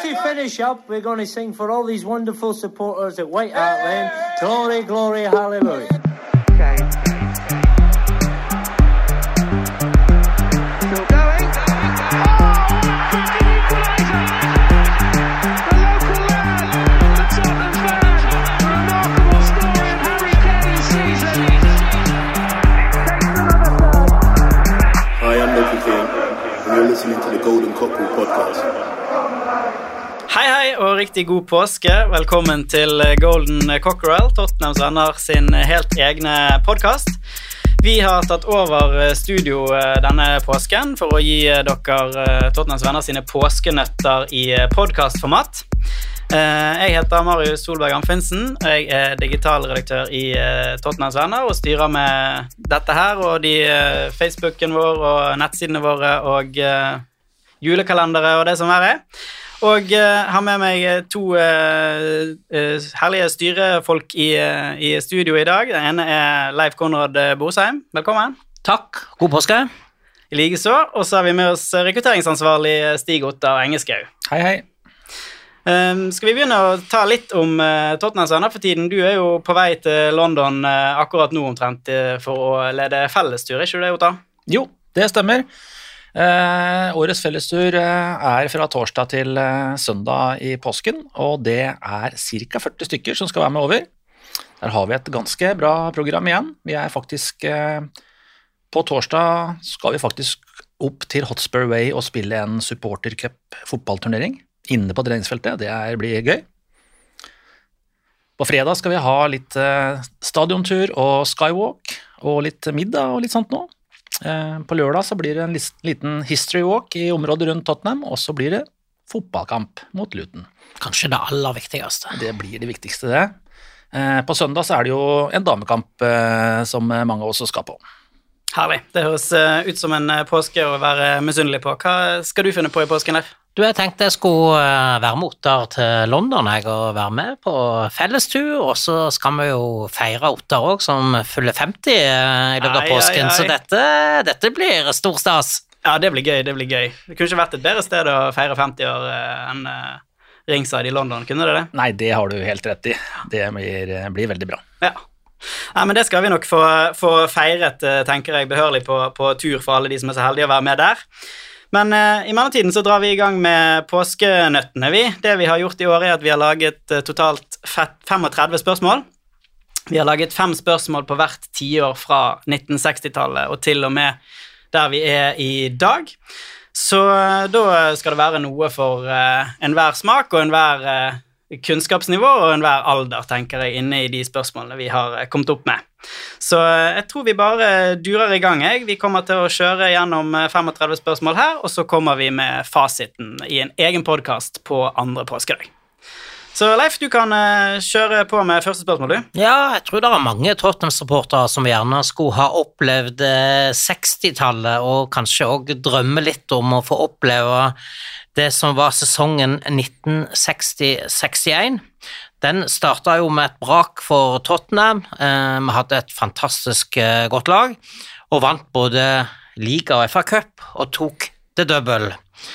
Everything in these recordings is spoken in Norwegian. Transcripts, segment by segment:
to finish up, we're going to sing for all these wonderful supporters at White Hart Lane. Glory, glory, hallelujah. Okay. Still going. Listening to the Golden Cockerel podcast. Hei og riktig god påske. Velkommen til Golden Cockerel, Tottenhams venner sin helt egne podcast. Vi har tatt over studio denne påsken for å gi dere Tottenhams venner sine påskenøtter i podcastformat. Jeg heter Marius Solberg Amfinsen, og jeg er digitalredaktør i Tottenhams venner og styrer med dette her og de Facebooken vår og nettsidene våre og julekalendere og det som er. Og har med meg to herlige styrefolk i studio i dag. Den ene er Leif Konrad Bosheim. Velkommen. Takk, god påske. I like så, og så har vi med oss rekrutteringsansvarlig Stig Ottar Engeskau. Hei, hei. Skal vi begynne å ta litt om Tottenhams venner for tiden? Du er jo på vei til London akkurat nå omtrent for å lede fellestur, ikke det, Ottar? Jo, det stemmer. Årets fellestur er fra torsdag til søndag i påsken, og det er cirka 40 stykker som skal være med over. Der har vi et ganske bra program igjen. Vi er faktisk, på torsdag skal vi faktisk opp til Hotspur Way og spille en supportercup fotballturnering inne på treningsfeltet. Det blir gøy. På fredag skal vi ha litt stadiontur og skywalk og litt middag og litt sånt nå. På lørdag så blir det en liten history walk i området rundt Tottenham, og så blir det fotballkamp mot Luton. Kanskje det aller viktigste. Det blir det viktigste det. På søndag så er det jo en damekamp som mange av oss skal på. Herlig. Det høres ut som en påske å være misunnelig på. Hva skal du finne på i påsken der? Du, jeg tenkte jeg skulle være motor til London og være med på fellestur, og så skal vi jo feire Ottar også, som fyller 50 i løpet av påsken, så dette blir stor stas. Ja, det blir gøy, det blir gøy. Det kunne ikke vært et bedre sted å feire 50 år enn Ringside i London, kunne det det? Nei, det har du helt rett i. Det blir veldig bra. Ja. Nei, men det skal vi nok få feiret, tenker jeg, behørlig på tur for alle de som er så heldige å være med der. Men i mellomtiden så drar vi i gang med påskenøttene vi. Det vi har gjort i år er at vi har laget totalt 35 spørsmål. Vi har laget 5 spørsmål på hvert tiår fra 1960-tallet og til og med der vi er i dag. Så da skal det være noe for enhver smak og enhver kunnskapsnivå og enhver alder, tenker jeg, inne i de spørsmålene vi har kommet opp med. Så jeg tror vi bare durer i gang. Vi kommer til å kjøre gjennom 35 spørsmål her, og så kommer vi med fasiten i en egen podcast på andre påskedag. Så Leif, du kan kjøre på med første spørsmål, du. Ja, jeg tror det er mange Tottenham-supportere som gjerne skulle ha opplevd 60-tallet, og kanskje også drømme litt om å få oppleve det som var sesongen 1960-61. Den startet jo med et brak for Tottenham. Vi hadde et fantastisk godt lag, og vant både Liga og FA Cup, og tok det double.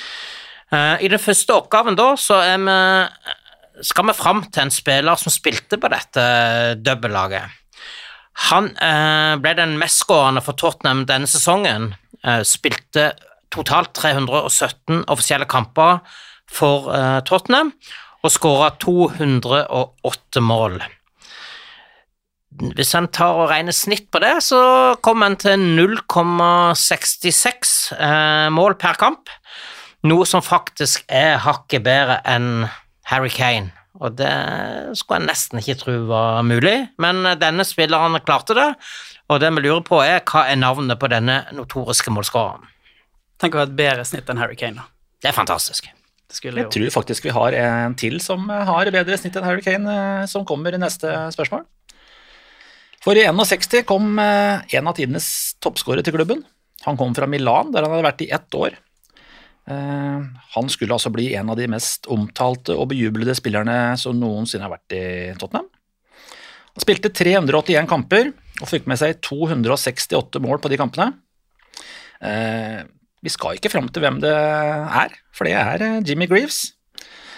I den første oppgaven da, så skal vi frem til en spiller som spilte på dette double-laget. Han ble den mest skårende for Tottenham denne sesongen, spilte totalt 317 offisielle kamper for Tottenham, og skåret 208 mål. Hvis han tar og regner snitt på det, så kommer han til 0,66 mål per kamp, noe som faktisk er hakket bedre enn Harry Kane, og det skulle jeg nesten ikke tro var mulig, men denne spilleren klarte det, og det vi lurer på hva er navnet på denne notoriske målskåreren. Tenk å ha et bedre snitt enn Harry Kane da. Det er fantastisk. Jeg tror faktisk vi har en til som har bedre snitt enn Harry Kane, som kommer i neste spørsmål. For i 61 kom en av tidenes toppskårer til klubben. Han kom fra Milan, der han hadde vært i 1 år. Han skulle altså bli en av de mest omtalte og bejublede spillerne som noensinne har vært i Tottenham. Han spilte 381 kamper og fikk med seg 268 mål på de kampene. Vi skal ikke frem til hvem det er, for det er Jimmy Greaves.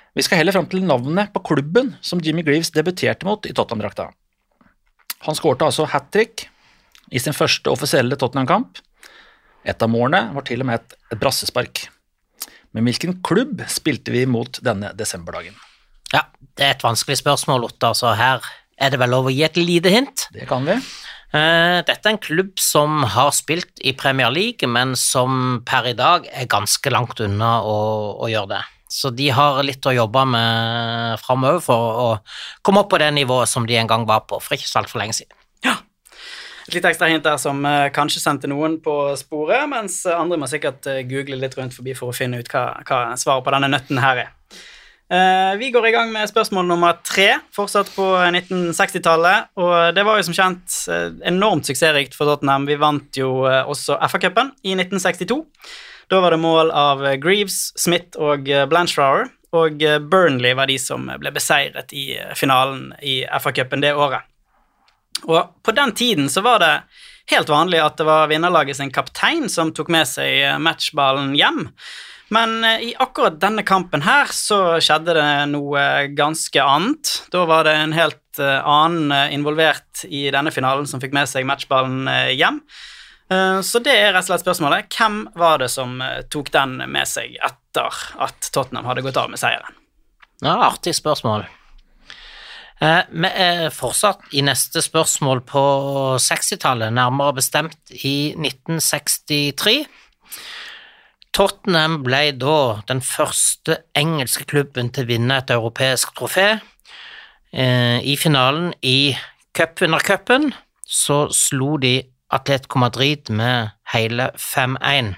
Vi skal heller frem til navnet på klubben som Jimmy Greaves debuterte mot i Tottenham-drakta. Han skårte altså hat-trick i sin første offisielle Tottenham-kamp. Et av målene var til og med et brassespark. Men hvilken klubb spilte vi mot denne desemberdagen? Ja, det er et vanskelig spørsmål, Ottar, så her er det vel lov å gi et lite hint. Det kan vi. Dette er en klubb som har spilt i Premier League, men som per i dag er ganske langt unna å gjøre det. Så de har litt å jobbe med fremover for å komme opp på det nivået som de en gang var på, for ikke så alt for lenge siden. Ja, et litt ekstra hint der som kanskje sendte noen på sporet, mens andre må sikkert google litt rundt forbi for å finne ut hva svaret på denne nøtten her er. Vi går i gang med spørsmål nummer 3, fortsatt på 1960-tallet, og det var jo som kjent enormt suksessrikt for Tottenham. Vi vant jo også FA-cupen i 1962. Da var det mål av Greaves, Smith og Blanchflower, og Burnley var de som ble beseiret i finalen i FA-cupen det året. Og på den tiden så var det helt vanlig at det var vinnerlaget sin kaptein som tok med seg matchballen hjem. Men i akkurat denne kampen her så skjedde det noe ganske annet. Da var det en helt annen involvert i denne finalen som fikk med seg matchballen hjem. Så det er rett og slett spørsmålet. Hvem var det som tok den med seg etter at Tottenham hadde gått av med seieren? Ja, artig spørsmål. Vi er fortsatt i neste spørsmål på 60-tallet, nærmere bestemt i 1963. Tottenham ble da den første engelske klubben til å vinne et europeisk trofé. I finalen i cupvinnercupen så slo de Atletico Madrid med hele 5-1.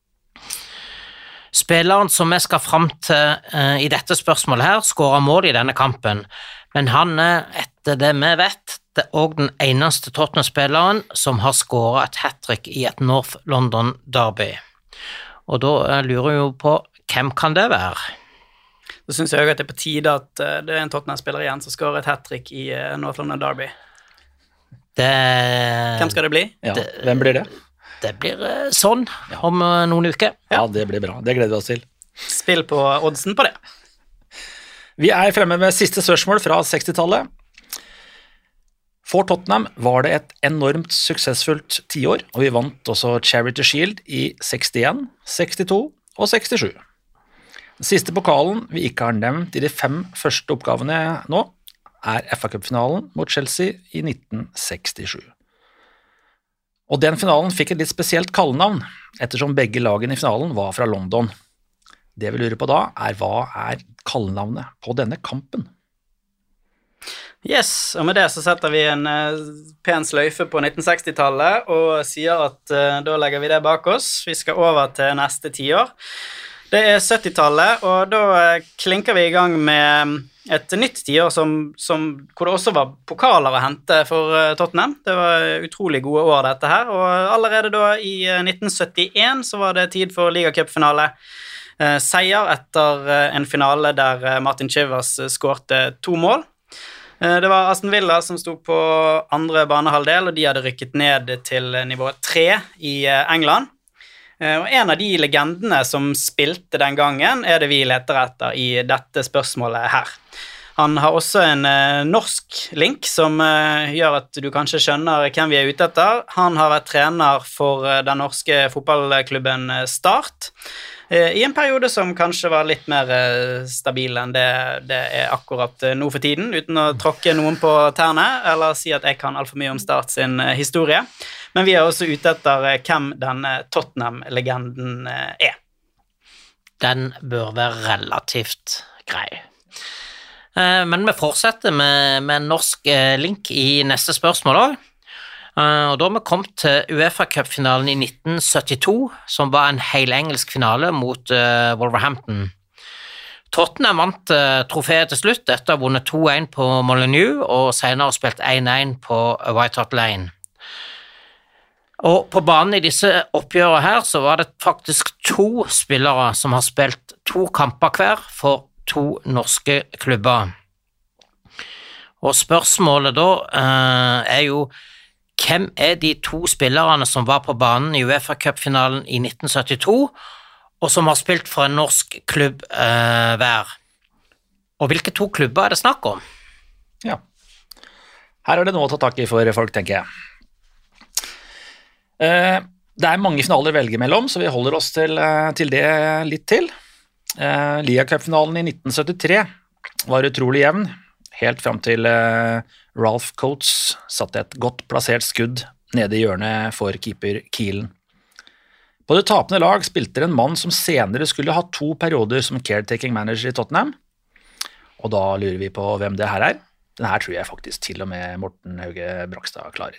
Spilleren som vi skal frem til i dette spørsmålet her, skåret mål i denne kampen, men han er, etter det vi vet, det er også den eneste Tottenham-spilleren som har skåret et hat-trick i et North London derby. Og da lurer jeg jo på, hvem kan det være? Da synes jeg også at det er på tide at det er en Tottenham-spiller igjen som skårer et hat-trick i North London Derby. Hvem skal det bli? Ja, hvem blir det? Det blir sånn om noen uker. Ja, det blir bra. Det gleder vi oss til. Spill på oddsen på det. Vi er fremme med siste spørsmål fra 60-tallet. For Tottenham var det et enormt suksessfullt 10 år, og vi vant også Charity Shield i 61, 62 og 67. Den siste pokalen vi ikke har nevnt i de 5 første oppgavene nå, er FA-cupfinalen mot Chelsea i 1967. Og den finalen fikk et litt spesielt kallenavn, ettersom begge lagene i finalen var fra London. Det vi lurer på da er hva er kallenavnet på denne kampen? Yes, og med det så setter vi en pen sløyfe på 1960-tallet og sier at da legger vi det bak oss. Vi skal over til neste 10 år. Det er 70-tallet, og da klinker vi i gang med et nytt 10 år hvor det også var pokaler å hente for Tottenham. Det var utrolig gode år dette her, og allerede da i 1971 så var det tid for ligacupfinale. Seier etter en finale der Martin Chivers skårte 2 mål. Det var Aston Villa som stod på andre banehalvdel, og de hadde rykket ned til nivå 3 i England. Og en av de legendene som spilte den gangen er det vi leter etter i dette spørsmålet her. Han har også en norsk link som gjør at du kanskje skjønner hvem vi er ute etter. Han har vært trener for den norske fotballklubben Start, i en periode som kanskje var litt mer stabil enn det er akkurat nå for tiden, uten å tråkke noen på tærne, eller si at jeg kan alt for mye om Start sin historie. Men vi er også ute etter hvem denne Tottenham-legenden er. Den bør være relativt grei. Men vi fortsetter med en norsk link i neste spørsmål også. Og da har vi kommet til UEFA-cupfinalen i 1972, som var en helengelsk finale mot Wolverhampton. Tottenham vant trofeet til slutt etter å ha vunnet 2-1 på Molineux, og senere spilt 1-1 på White Hart Lane. Og på banen i disse oppgjørene her, så var det faktisk 2 spillere som har spilt 2 kamper hver for 2 norske klubber. Og spørsmålet da er jo, hvem er de 2 spillerne som var på banen i UEFA-cupfinalen i 1972, og som har spilt for en norsk klubb hver? Og hvilke 2 klubber det snakk om? Ja. Her det noe å ta tak i for folk, tenker jeg. Det mange finaler å velge mellom, så vi holder oss til det litt til. Liga Cup-finalen i 1973 var utrolig jevn, helt frem til Ralph Coates satte et godt plassert skudd nede i hjørnet for keeper Keelan. På det tapende lag spilte en mann som senere skulle ha 2 perioder som caretaking manager i Tottenham, og da lurer vi på hvem det her Den her tror jeg faktisk til og med Morten Hauge Brakstad klarer.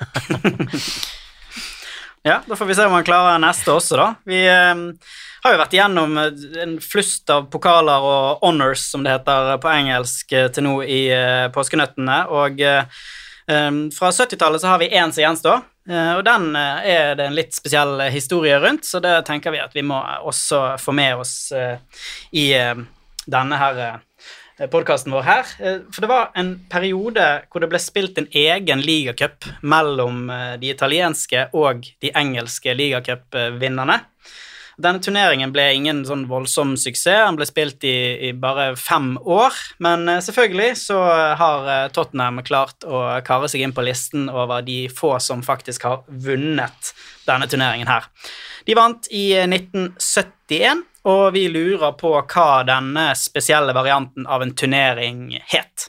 Ja, da får vi se om han klarer neste også da. Vi har jo vært igjennom en flust av pokaler og honors, som det heter på engelsk, til nå i påskenøttene, og fra 70-tallet så har vi en som gjenstår, og den det en litt spesiell historie rundt, så det tenker vi at vi må også få med oss i denne her podcasten vår her, for det var en periode hvor det ble spilt en egen ligacup mellom de italienske og de engelske ligacup-vinnerne. Denne turneringen ble ingen sånn voldsom suksess, den ble spilt i bare 5 år, men selvfølgelig så har Tottenham klart å kare seg inn på listen over de få som faktisk har vunnet denne turneringen her. De vant i 1971, og vi lurer på hva denne spesielle varianten av en turnering het.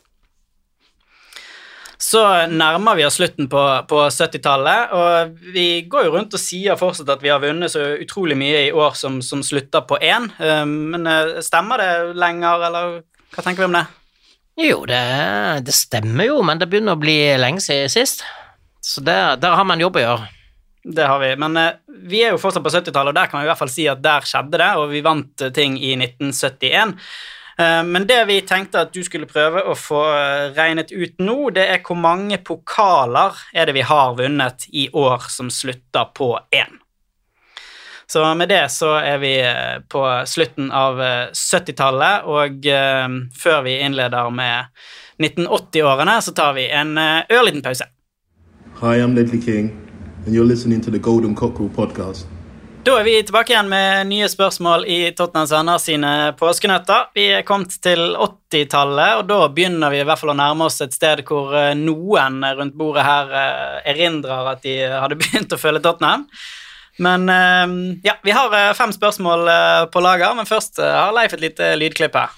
Så nærmer vi oss slutten på 70-tallet, og vi går jo rundt og sier fortsatt at vi har vunnet så utrolig mye i år som slutter på 1, men stemmer det lenger, eller hva tenker vi om det? Jo, det stemmer jo, men det begynner å bli lenge siden sist, så der har man jobb å gjøre. Det har vi, men vi jo fortsatt på 70-tallet, og der kan vi i hvert fall si at der skjedde det, og vi vant ting i 1971. Men det vi tenkte at du skulle prøve å få regnet ut nå, det hvor mange pokaler det vi har vunnet i år som slutter på 1. Så med det så vi på slutten av 70-tallet, og før vi innleder med 1980-årene, så tar vi en ørliten pause. Hi, I'm Ledley King, and you're listening to the Golden Cockerel podcast. Da vi tilbake igjen med nye spørsmål i Tottenhams Venner sine påskenøtter. Vi kommet til 80-tallet, og da begynner vi i hvert fall å nærme oss et sted hvor noen rundt bordet her erindrer at de hadde begynt å følge Tottenham. Men ja, vi har 5 spørsmål på lager, men først har Leif et lite lydklipp her.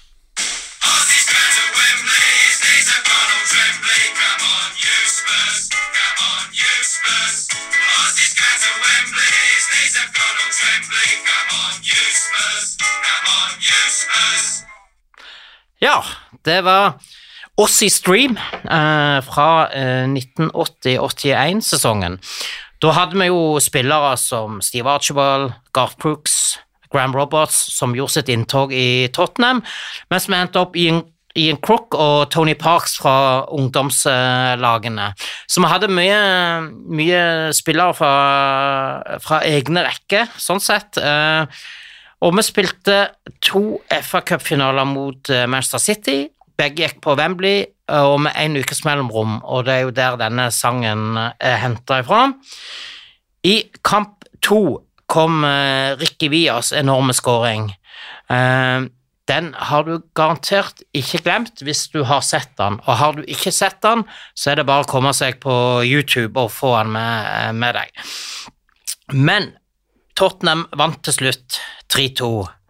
Ja, det var Aussie Stream fra 1980-81-sesongen. Da hadde vi jo spillere som Steve Archibald, Garth Brooks, Graham Roberts, som gjorde sitt inntog i Tottenham, mens vi endte opp Ian Crook og Tony Parks fra ungdomslagene. Så vi hadde mye spillere fra egne rekker, sånn sett. Og vi spilte 2 FA Cup-finaler mot Manchester City. Begge gikk på Wembley, og med 1 ukes mellomrom, og det jo der denne sangen hentet ifra. I kamp 2 kom Ricky Vias enorme scoring. Den har du garantert ikke glemt hvis du har sett den, og har du ikke sett den, så det bare å komme seg på YouTube og få den med deg. Men Tottenham vant til slutt 3-2,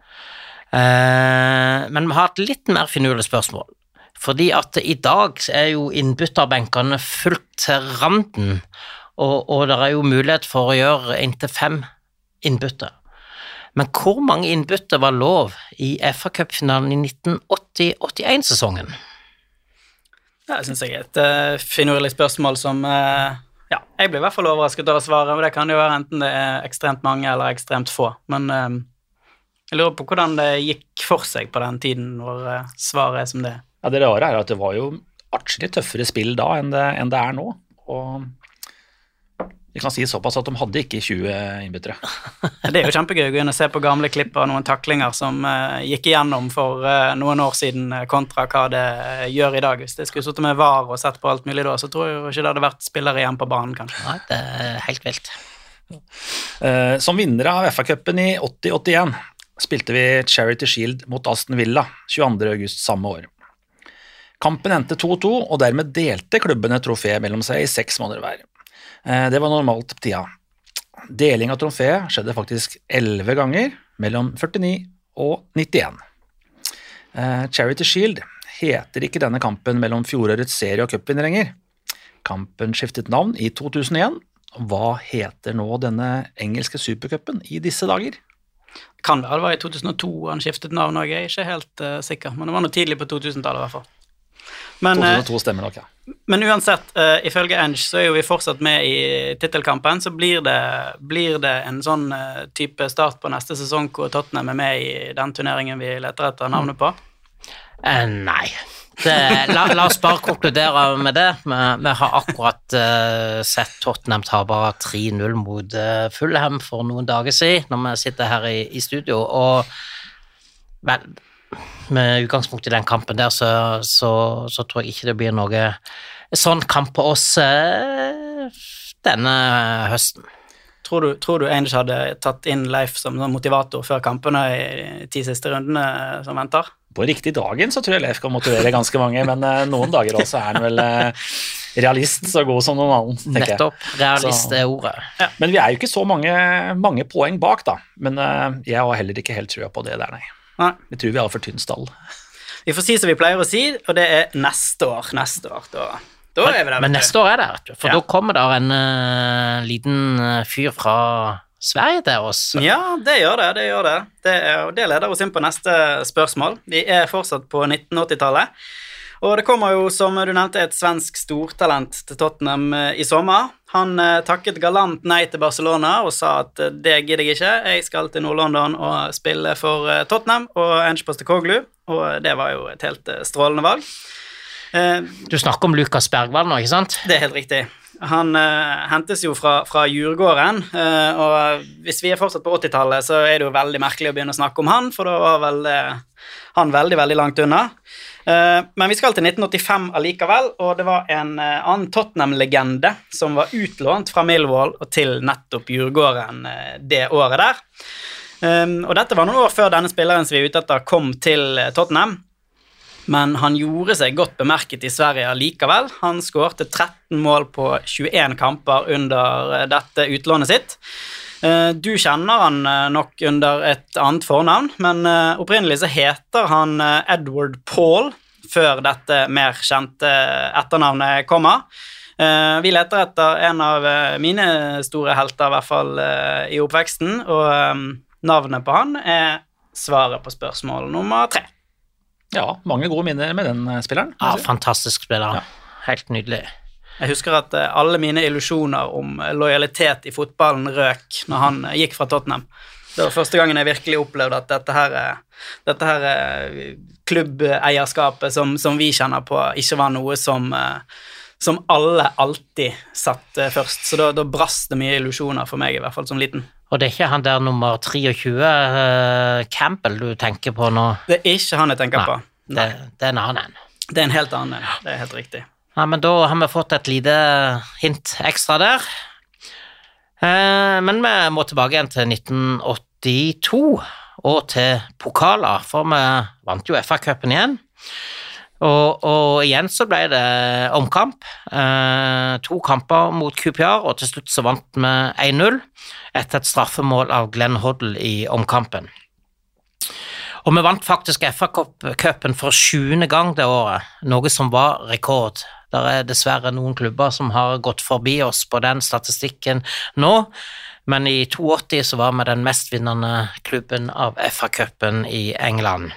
men vi har et litt mer finurlig spørsmål, fordi at i dag jo innbytterbenkene fullt til randen, og det jo mulighet for å gjøre inntil 5 innbytter. Men hvor mange innbytter var lov i FA Cup-finalen i 1980-81-sesongen? Det synes jeg et finurlig spørsmål som... Ja, jeg blir i hvert fall overrasket over svaret, men det kan jo være enten det ekstremt mange eller ekstremt få. Men jeg lurer på hvordan det gikk for seg på den tiden når svaret som det. Ja, det rare at det var jo artig tøffere spill da enn det nå, og vi kan si såpass at de hadde ikke 20 innbyttere. Det jo kjempegøy å gå inn og se på gamle klipp av noen taklinger som gikk igjennom for noen år siden kontra hva det gjør i dag. Hvis det skulle suttet med VAR og sett på alt mulig da, så tror jeg ikke det hadde vært spillere igjen på banen, kanskje. Nei, det helt vilt. Som vinnere av FA-cupen i 80-81 spilte vi Charity Shield mot Aston Villa 22. august samme år. Kampen endte 2-2, og dermed delte klubbene trofé mellom seg i 6 måneder hver. Det var normalt på tida. Deling av trofé skjedde faktisk 11 ganger, mellom 49 og 91. Charity Shield heter ikke denne kampen mellom fjorårets serie- og cupvinner lenger. Kampen skiftet navn i 2001. Hva heter nå denne engelske supercupen i disse dager? Kan det var i 2002 han skiftet navn, og jeg er ikke helt sikker, men det var noe tidlig på 2000-tallet i hvert fall. Men, 2002 stemmer nok, ja. Men uansett, ifølge Enge så er jo vi fortsatt med i titelkampen, så blir det en sånn type start på neste sesong hvor Tottenham er med i den turneringen vi leter etter navnet på? Nei. La oss bare konkludere med det. Vi har akkurat sett Tottenham tape 3-0 mot Fulham for noen dager siden, når vi sitter her i studio, og vel, med utgangspunkt i den kampen der, så tror jeg ikke det blir noe sånn kamp på oss denne høsten. Tror du Enge hadde tatt inn Leif som motivator før kampene i 10 siste rundene som venter? På riktig dagen så tror jeg Leif kan motivere ganske mange, men noen dager også han vel realist så god som noen annen, tenker jeg. Nettopp, realist er ordet. Ja. Men vi er jo ikke så mange poeng bak da, men jeg har heller ikke helt trua på det der, nei. Jeg tror vi har for tynn stall. Vi får si som vi pleier å si, og det er neste år, da er vi der. Men neste år er det, vet du, for da kommer der en liten fyr fra Sverige til oss. Ja, det gjør det. Det leder oss inn på neste spørsmål. Vi er fortsatt på 1980-tallet, og det kommer jo, som du nevnte, et svensk stortalent til Tottenham i sommer. Han takket galant nei til Barcelona og sa at det gidder jeg ikke, jeg skal til Nord-London og spille for Tottenham og Ange Postecoglou, og det var jo et helt strålende valg. Du snakker om Lukas Bergvall nå, ikke sant? Det er helt riktig. Han hentes jo fra Djurgården, og hvis vi er fortsatt på 80-tallet, så er det jo veldig merkelig å begynne å snakke om han, for da var vel han veldig, veldig langt unna. Men vi skal til 1985 allikevel, og det var en annen Tottenham-legende som var utlånt fra Millwall og til nettopp Djurgården det året der. Og dette var noen år før denne spilleren som vi er ute etter kom til Tottenham, men han gjorde seg godt bemerket i Sverige likevel. Han skårte 13 mål på 21 kamper under dette utlånet sitt. Du kjenner han nok under et annet fornavn, men opprinnelig så heter han Edward Paul, før dette mer kjente etternavnet kommer. Vi leter etter en av mine store helter, i hvert fall i oppveksten, og navnet på han er svaret på spørsmål nummer 3. Ja, mange gode minner med den spilleren. Ja, fantastisk spiller. Ja. Helt nydelig. Jeg husker at alle mine illusjoner om lojalitet i fotballen røk når han gikk fra Tottenham. Det var første gangen jeg virkelig opplevde at dette her klubbeierskapet som vi kjenner på ikke var noe som alle alltid satt først. Så da brast det mye illusjoner for meg, i hvert fall som liten. Og det er ikke han der nummer 23, Campbell, du tenker på nå? Det er ikke han jeg tenker på. Det er en annen. Det er en helt annen, det er helt riktig. Ja, men da har vi fått et lite hint ekstra der. Men vi må tilbake igjen til 1982, og til pokaler, for vi vant jo FA-cupen igjen. Og igjen så ble det omkamp, 2 kamper mot QPR, og til slutt så vant vi 1-0 etter et straffemål av Glenn Hoddle i omkampen. Og vi vant faktisk FA-cupen for 7. gang det året, noe som var rekord. Der er dessverre noen klubber som har gått forbi oss på den statistikken nå, men i 82 så var vi den mestvinnende klubben av FA-cupen i England.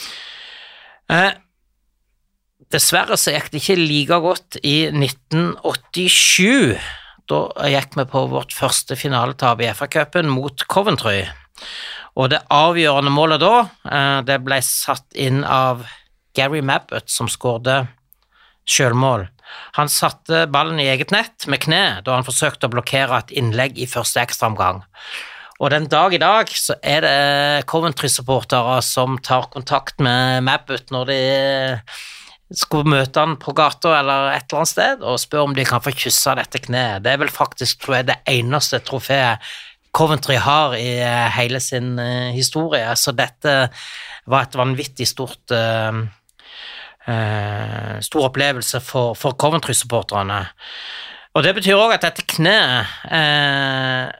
Dessverre så gikk det ikke like godt i 1987. Da gikk vi på vårt første finaletap i FA-cupen mot Coventry. Og det avgjørende målet da, det ble satt inn av Gary Mabbott, som skårte selvmål. Han satte ballen i eget nett med kne da han forsøkte å blokkere et innlegg i første ekstraomgang. Og den dag i dag så er det Coventry-supportere som tar kontakt med Mabbott når de skulle møte han på gata eller et eller annet sted og spørre om de kan få kysse dette kneet. Det er vel faktisk, tror jeg, det eneste trofeet Coventry har i hele sin historie, så dette var et vanvittig stort stor opplevelse for Coventry-supporterne. Og det betyr også at dette kneet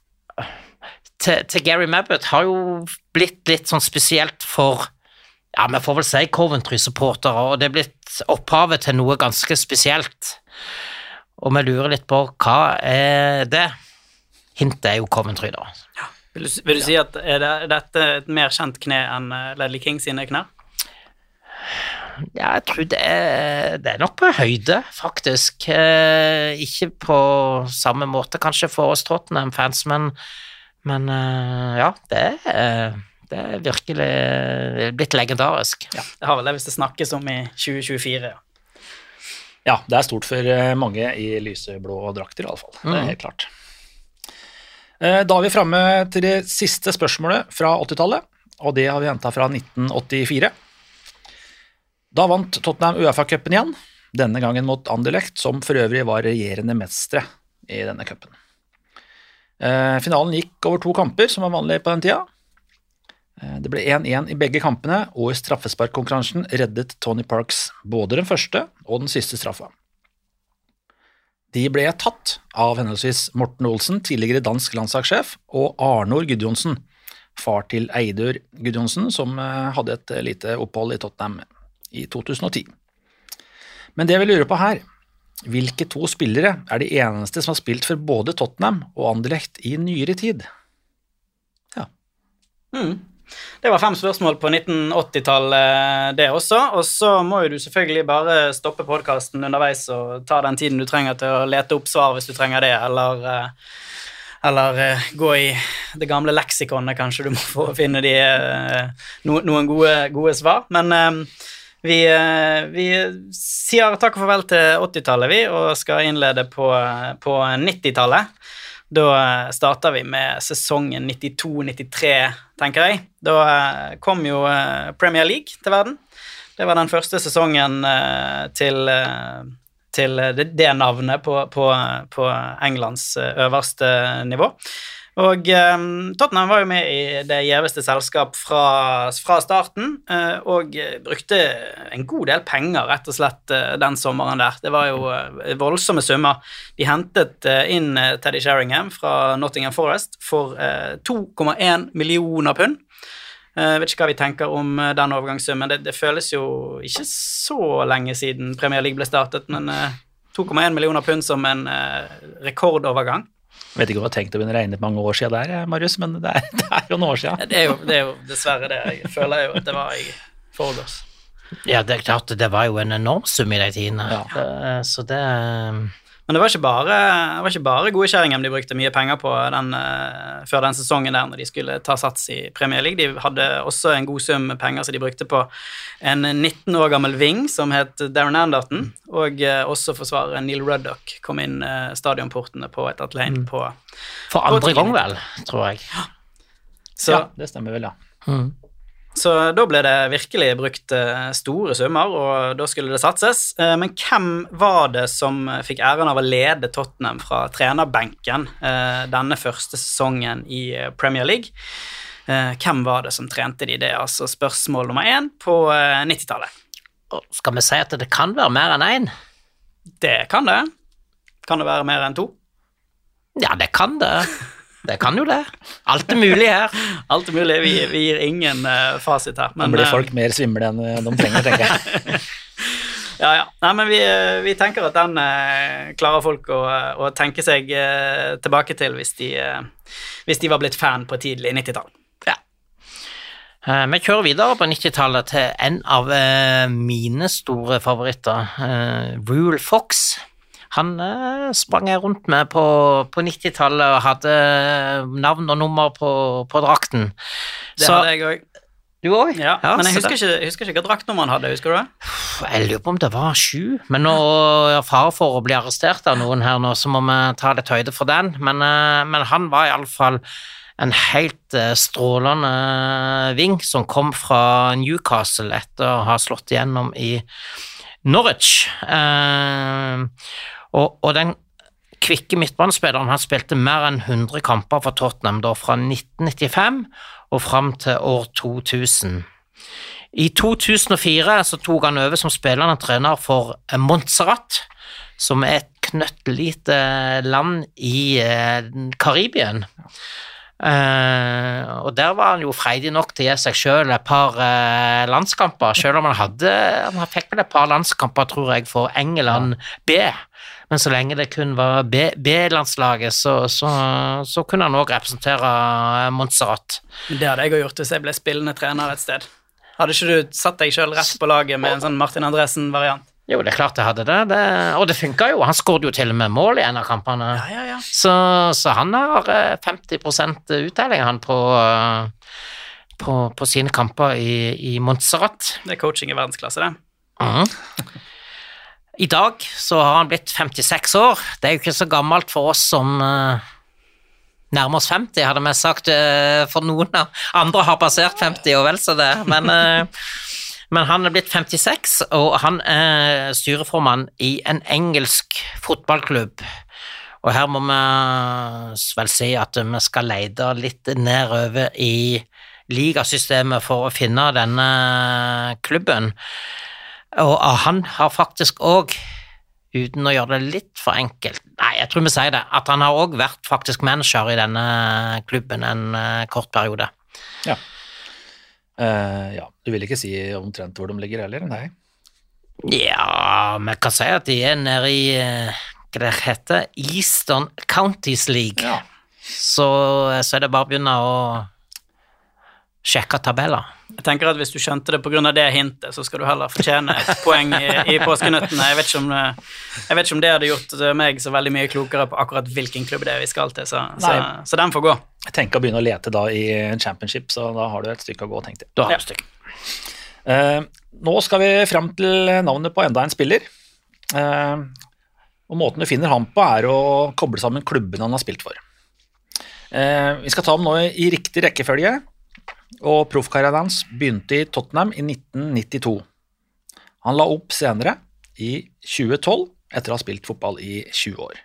til Gary Mabbutt har jo blitt litt sånn spesielt for, ja, vi får vel si Coventry-supportere, og det er blitt opphavet til noe ganske spesielt. Og vi lurer litt på hva det? Hintet er jo Coventry da. Ja. Vil du si at dette et mer kjent kne enn Ledley King sine knær? Ja, jeg tror det er nok på høyde, faktisk. Ikke på samme måte kanskje for oss Tottenham-fans, men ja, det er virkelig blitt legendarisk. Ja, det har vel det hvis det snakkes om i 2024. Ja, det er stort for mange i lyseblå drakter i alle fall, det er helt klart. Da er vi fremme til det siste spørsmålet fra 80-tallet, og det har vi hentet fra 1984. Da vant Tottenham UEFA-cupen igjen, denne gangen mot Anderlecht, som for øvrig var regjerende mestre i denne cupen. Finalen gikk over 2 kamper, som var vanlig på den tida. Det ble 1-1 i begge kampene, og i straffesparkkonkurransen reddet Tony Parks både den første og den siste straffa. De ble tatt av henholdsvis Morten Olsen, tidligere dansk landslagssjef, og Arnor Gudjonsen, far til Eidur Gudjonsen, som hadde et lite opphold i Tottenham i 2010. Men det vi lurer på her, hvilke 2 spillere er de eneste som har spilt for både Tottenham og Anderlecht i nyere tid? Ja. Det var 5 spørsmål på 1980-tallet det også, og så må jo du selvfølgelig bare stoppe podcasten underveis og ta den tiden du trenger til å lete opp svar hvis du trenger det, eller gå i det gamle leksikonet, kanskje du må få finne noen gode svar, men vi sier takk og farvel til 80-tallet vi, og skal innlede på 90-tallet. Da starter vi med sesongen 92-93, tenker jeg. Da kom jo Premier League til verden. Det var den første sesongen til det navnet på Englands øverste nivå. Og Tottenham var jo med i det gjeveste selskap fra starten, og brukte en god del penger rett og slett den sommeren der. Det var jo voldsomme summer. De hentet inn Teddy Sheringham fra Nottingham Forest for 2,1 millioner pund. Jeg vet ikke hva vi tenker om den overgangssummen. Det føles jo ikke så lenge siden Premier League ble startet, men 2,1 millioner pund som en rekordovergang. Jeg vet ikke om jeg har tenkt å begynne å regne mange år siden der, Marius, men det er jo noen år siden. Det er jo dessverre det. Jeg føler jo at det var i forgårs. Ja, det er klart, det var jo en enorm sum i de tidene. Ja. Så det... Men det var ikke bare gode Sheringham de brukte mye penger på før den sesongen der når de skulle ta sats i Premier League. De hadde også en god sum penger som de brukte på en 19 år gammel ving som het Darren Anderton, og også forsvareren Neil Ruddock kom inn stadionportene på et Lane på... For andre gang vel, tror jeg. Så, ja, det stemmer vel, ja. Så da ble det virkelig brukt store summer, og da skulle det satses. Men hvem var det som fikk æren av å lede Tottenham fra trenerbenken denne første sesongen i Premier League? Hvem var det som trente de? Det er altså spørsmål nummer 1 på 90-tallet. Skal vi si at det kan være mer enn 1? Det kan det. Kan det være mer enn 2? Ja, det kan det. Det kan jo det. Alt er mulig her. Alt er mulig. Vi gir ingen fasit her. Men blir folk mer svimle enn de trenger, tenker jeg. Ja. Nei, men vi tenker at den klarer folk å tenke seg tilbake til hvis de var blitt fan på tidlig 90-tall. Ja. Vi kjører videre på 90-tallet til en av mine store favoritter, Ruel Fox. Han sprang jeg rundt med på 90-tallet og hadde navn og nummer på drakten. Det hadde jeg også. Du også? Ja, men jeg husker ikke hva draktnummer han hadde, husker du det? Jeg lurer på om det var 7, men nå er jeg fare for å bli arrestert av noen her nå, så må vi ta litt høyde for den. Men han var i alle fall en helt strålende ving som kom fra Newcastle etter å ha slått igjennom i Norwich. Og den kvikke midtbanespilleren, han spilte mer enn 100 kamper for Tottenham da fra 1995 og frem til år 2000. I 2004 så tok han over som spillende trener for Montserrat, som et knøttelite land i Karibien. Og der var han jo freidig nok til å gi seg selv et par landskamper, selv om han fikk vel et par landskamper, tror jeg, for England B, men så lenge det kun var B-landslaget, så kunne han også representere Montserrat. Men det hadde jeg gjort hvis jeg ble spillende trener et sted. Hadde ikke du satt deg selv rett på laget med en sånn Martin Andresen-variant? Jo, det er klart jeg hadde det, og det funket jo. Han skårte jo til og med mål i en av kampene. Ja. Så han har 50% utdeling han på sine kamper i Montserrat. Det er coaching i verdensklasse, det. I dag så har han blitt 56 år. Det er jo ikke så gammelt for oss som nærmer oss 50, hadde vi sagt. For noen andre har passert 50 og vel så det, men han er blitt 56, og han er styreformann i en engelsk fotballklubb. Og her må vi vel si at vi skal lete litt nedover i ligasystemet for å finne denne klubben. Og han har faktisk også, uten å gjøre det litt for enkelt, nei, jeg tror vi sier det, at han har også vært faktisk manager i denne klubben en kort periode. Ja. Du vil ikke si omtrent hvor de ligger heller, nei? Ja, vi kan si at de er nede i, hva det heter, Eastern Counties League. Ja. Så er det bare å begynne å sjekke tabeller. Jeg tenker at hvis du skjønte det på grunn av det hintet, så skal du heller fortjene et poeng i påskenøttene. Jeg vet ikke om det hadde gjort meg så veldig mye klokere på akkurat hvilken klubb det er vi skal til, så den får gå. Jeg tenker å begynne å lete da i championship, så da har du et stykke å gå, tenkte jeg. Du har et stykke. Nå skal vi frem til navnet på enda en spiller. Og måten du finner ham på er å koble sammen klubben han har spilt for. Vi skal ta ham nå i riktig rekkefølge, og proffkarrieren hans begynte i Tottenham i 1992. Han la opp senere i 2012 etter å ha spilt fotball i 20 år.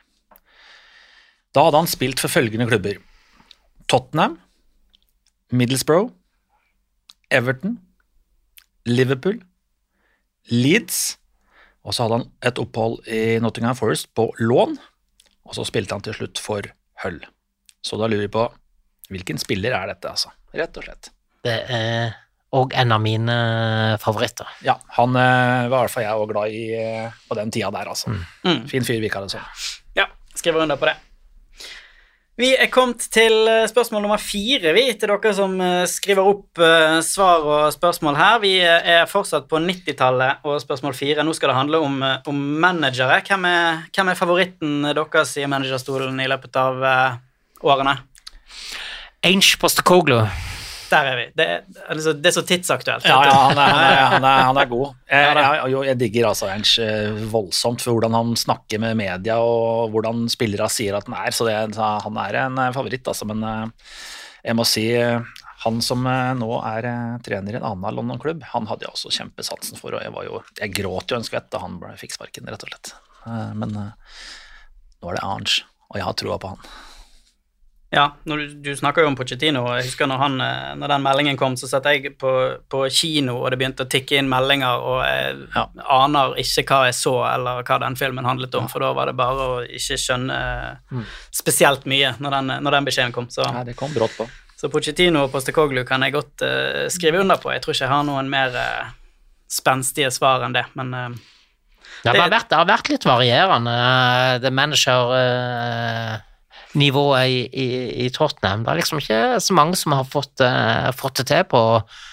Da hadde han spilt for følgende klubber: Tottenham, Middlesbrough, Everton, Liverpool, Leeds, og så hadde han et opphold i Nottingham Forest på lån, og så spilte han til slutt for Hull. Så da lurer vi på, hvilken spiller er dette, altså? Rett og slett. Det er også en av mine favoritter. Ja, han var i hvert fall jeg også glad i på den tida der, altså. Fin fyr virket det sånn. Ja, skriver under på det. Vi er kommet til spørsmål nummer 4, til dere som skriver opp svar og spørsmål her. Vi er fortsatt på 90-tallet og spørsmål 4. Nå skal det handle om managere. Hvem er favoritten deres i managerstolen i løpet av årene? Ange Postecoglou. Der er vi. Det er så tidsaktuelt. Ja, han er god. Jeg digger altså Ernst voldsomt for hvordan han snakker med media og hvordan spillere sier at han er, så han er en favoritt, altså, men jeg må si han som nå er trener i en annen London-klubb, han hadde jeg også kjempesatsen for, og jeg gråt jo en skvett da han fikk sparken, rett og slett. Men nå er det Ernst, og jeg har troa på han. Ja, du snakker jo om Pochettino, og jeg husker når den meldingen kom, så satt jeg på kino, og det begynte å tikke inn meldinger, og jeg aner ikke hva jeg så, eller hva den filmen handlet om, for da var det bare å ikke skjønne spesielt mye når den beskjeden kom. Så, det kom brått på. Så Pochettino og Postecoglou kan jeg godt skrive under på. Jeg tror ikke jeg har noen mer spenstige svar enn det, men... det har vært litt varierende, det manager... nivået i Tottenham. Det er liksom ikke så mange som har fått det til på,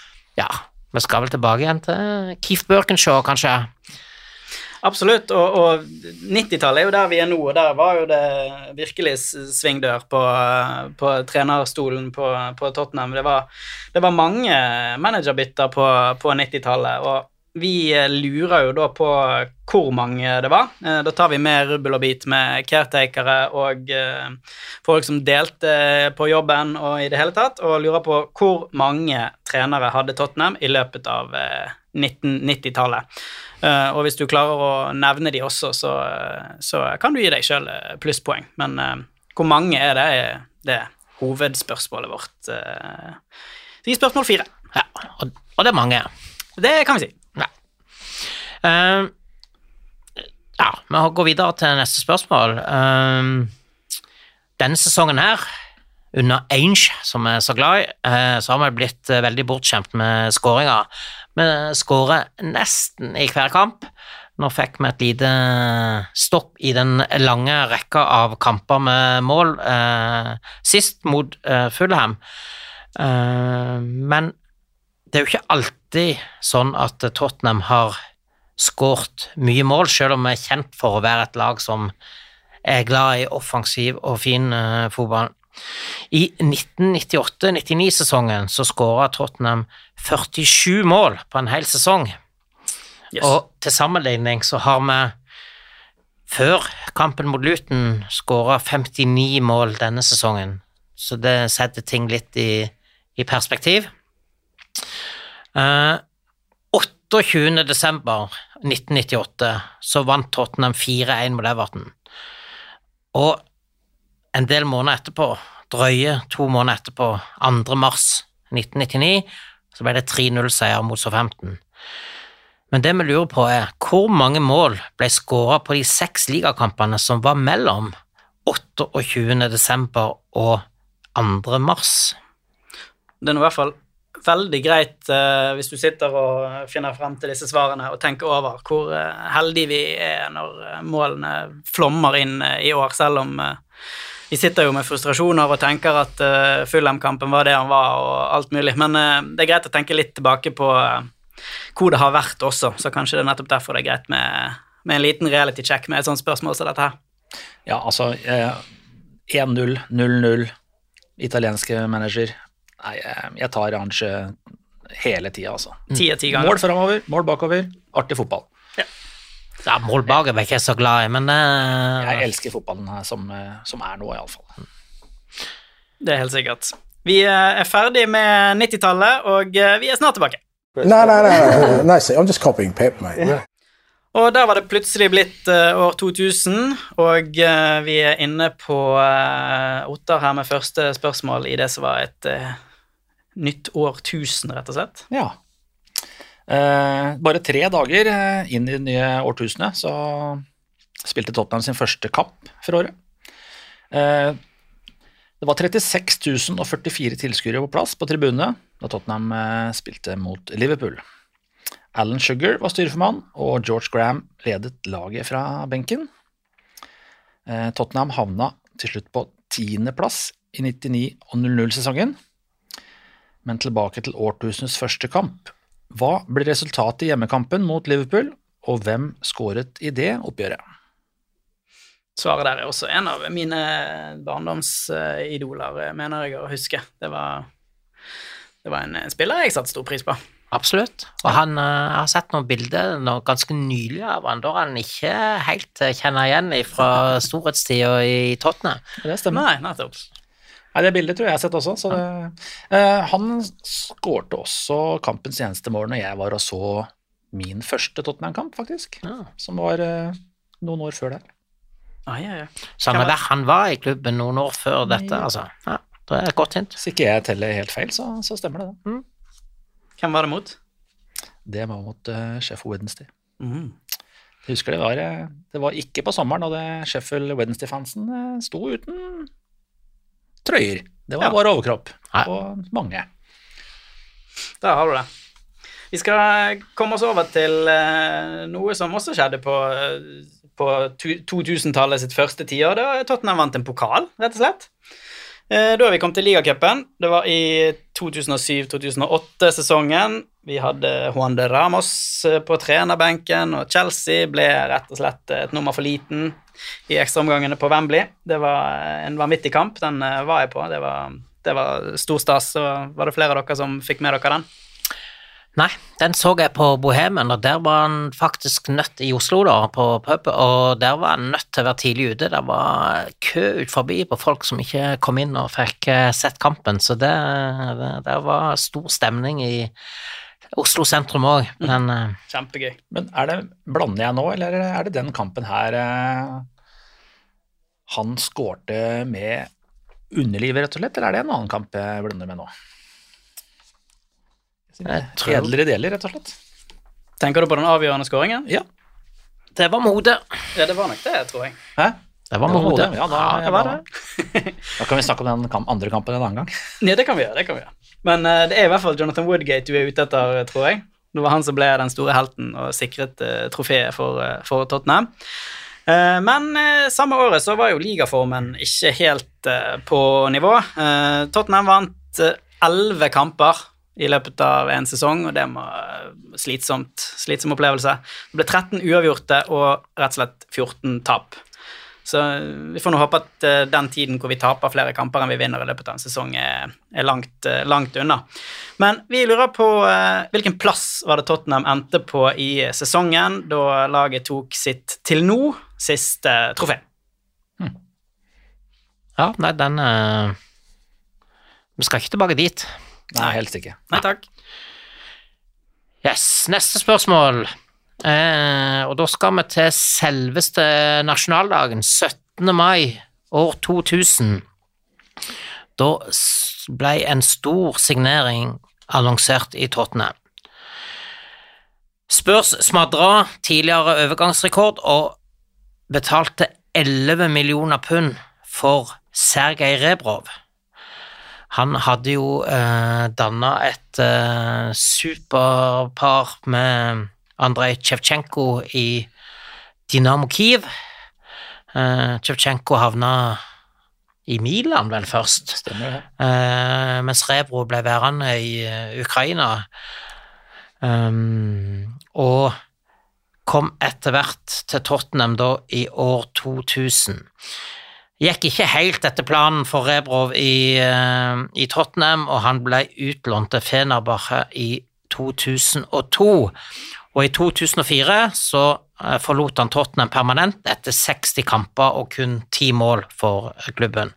vi skal vel tilbake igjen til Keith Birkinshaw, kanskje. Absolutt, og 90-tallet er jo der vi er nå, og der var jo det virkelig svingdør på trenerstolen på Tottenham. Det var mange managerbytter på 90-tallet, og vi lurer jo da på hvor mange det var. Da tar vi med rubbel og bit med caretakere og folk som delte på jobben og i det hele tatt, og lurer på hvor mange trenere hadde Tottenham i løpet av 1990-tallet. Og hvis du klarer å nevne de også, så kan du gi deg selv plusspoeng. Men hvor mange er det hovedspørsmålet vårt? Så gi spørsmål 4. Ja, og det er mange. Det kan vi si. Ja, vi går videre til neste spørsmål. Denne sesongen her, under Ainge, som er så glad i, så har vi blitt veldig bortskjemt med skåringer. Vi skårer nesten i hver kamp. Nå fikk vi et lite stopp i den lange rekka av kamper med mål sist mot Fulham. Men det er jo ikke alltid sånn at Tottenham har skåret mye mål, selv om vi er kjent for å være et lag som er glad i offensiv og fin fotball. I 1998-99-sesongen så skåret Tottenham 47 mål på en hel sesong. Yes. Og til sammenligning så har vi før kampen mot Luton skåret 59 mål denne sesongen. Så det setter ting litt i perspektiv. 28. desember 1998 så vant Tottenham 4-1 mot Everton. Og en del måneder etterpå, drøye 2 måneder etterpå, 2. mars 1999, så ble det 3-0-seier mot Southampton. Men det vi lurer på er, hvor mange mål ble skåret på de 6 ligakampene som var mellom 28. desember og 2. mars? Det er nå i hvert fall veldig greit hvis du sitter og finner frem til disse svarene og tenker over hvor heldige vi er når målene flommer inn i år, selv om vi sitter jo med frustrasjoner og tenker at Fulham-kampen var det han var og alt mulig, men det er greit å tenke litt tilbake på hvor det har vært også, så kanskje det er nettopp derfor det er greit med en liten reality-check med et sånt spørsmål som dette her. Ja, altså 1-0, 0-0, italienske manager. Nei, jeg tar Ange hele tiden, altså. 10 av 10 ganger. Mål fremover, mål bakover, artig fotball. Ja, mål bakover er jeg ikke så glad i, men jeg elsker fotballen som er nå i alle fall. Det er helt sikkert. Vi er ferdig med 90-tallet, og vi er snart tilbake. No, I'm just copying Pep, mate. Og der var det plutselig blitt år 2000, og vi er inne på Ottar her med første spørsmål i det som var et nytt årtusen, rett og slett. Ja. Bare 3 dager inn i det nye årtusenet, så spilte Tottenham sin første kamp for året. Det var 36 044 tilskuere på plass på tribunene da Tottenham spilte mot Liverpool. Alan Sugar var styreformann, og George Graham ledet laget fra benken. Tottenham havna til slutt på 10. plass i 99- og 00-sesongen. Men tilbake til årtusens første kamp. Hva ble resultatet i hjemmekampen mot Liverpool, og hvem skåret i det oppgjøret? Svaret der er også en av mine barndomsidoler, mener jeg å huske. Det var en spiller jeg satte stor pris på. Absolutt, og jeg har sett noen bilder ganske nylig av han, da han ikke helt kjenner igjen fra storhetstiden i Tottenham. Det stemmer. Nei, nettopp. Nei, det bildet tror jeg har sett også. Så han skårte også kampens eneste mål når jeg var og så min første Tottenham-kamp, faktisk, som var noen år før der. Ja. Så han var i klubben noen år før dette, altså. Ja, det er et godt hint. Hvis ikke jeg teller helt feil, så stemmer det da. Hvem var det mot? Det var mot Sheffield Wednesday. Jeg husker det var ikke på sommeren da Sheffield Wednesday-fansen sto uten trøyer. Det var bare overkropp på mange. Der har du det. Vi skal komme oss over til noe som også skjedde på 2000-tallet sitt første tiår. Da Tottenham vant en pokal, rett og slett. Da har vi kommet til Ligacupen. Det var i 2007-2008-sesongen. Vi hadde Juan de Ramos på trenerbenken, og Chelsea ble rett og slett et nummer for liten i ekstraomgangene på Wembley. Det var en vanvittig kamp, den var jeg på. Det var stor stas, så var det flere av dere som fikk med dere den? Nei, den så jeg på Bohemen, og der var han faktisk nødt i Oslo da, på pub, og der var han nødt til å være tidlig ute. Der var kø ut forbi på folk som ikke kom inn og fikk sett kampen, så der var stor stemning i Oslo sentrum også. Kjempegøy. Men blander jeg nå, eller er det den kampen her han skårte med underlivet rett og slett, eller er det en annen kamp jeg blander med nå? Edlere deler, rett og slett. Tenker du på den avgjørende skåringen? Ja. Det var med hodet. Ja, det var nok det, tror jeg. Hæ? Det var med hodet. Ja, Det var det. Da kan vi snakke om den andre kampen en annen gang. Ja, det kan vi gjøre. Men det er i hvert fall Jonathan Woodgate du er ute etter, tror jeg. Det var han som ble den store helten og sikret trofeet for Tottenham. Men samme året så var jo ligaformen ikke helt på nivå. Tottenham vant 11 kamper i løpet av en sesong, og det var slitsom opplevelse. Det ble 13 uavgjorte og rett og slett 14 tap. Så vi får nå håpe at den tiden hvor vi taper flere kamper enn vi vinner i løpet av en sesong er langt unna. Men vi lurer på hvilken plass var det Tottenham endte på i sesongen, da laget tok sitt til nå siste trofé. Ja, nei, den vi skal ikke tilbake dit. Nei, helst ikke. Nei, takk. Yes, neste spørsmål. Og da skal vi til selveste nasjonaldagen, 17. mai år 2000. Da ble en stor signering annonsert i Tottenham. Spurs smadra tidligere overgangsrekord og betalte 11 millioner pund for Sergej Rebrov. Han hadde jo dannet et superpar med Andrei Shevchenko i Dynamo Kiev. Shevchenko havna i Milan vel først. Stemmer det. Mens Rebro ble værende i Ukraina. Og kom etter hvert til Tottenham da i år 2000. Gikk ikke helt etter planen for Rebrov i Tottenham, og han ble utlånt til Fenerbahçe i 2002. Og i 2004 så forlot han Tottenham permanent etter 60 kamper og kun 10 mål for klubben.